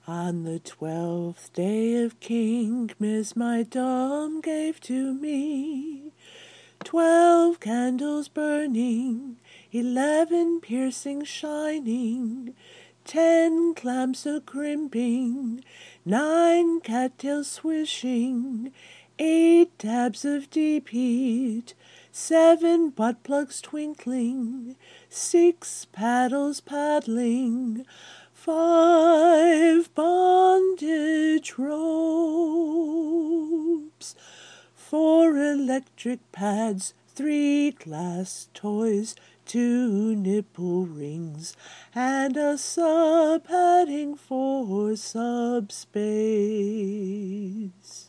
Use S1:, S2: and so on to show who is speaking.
S1: On the 12th day of Kingmas my Dom gave to me 12 candles burning, 11 piercing shining, 10 clamps a crimping, 9 cattails swishing, 8 dabs of deep heat, 7 butt plugs twinkling, 6 paddles paddling, 5 bondage ropes, 4 electric pads, 3 glass toys, 2 nipple rings, and a sub padding for subspace.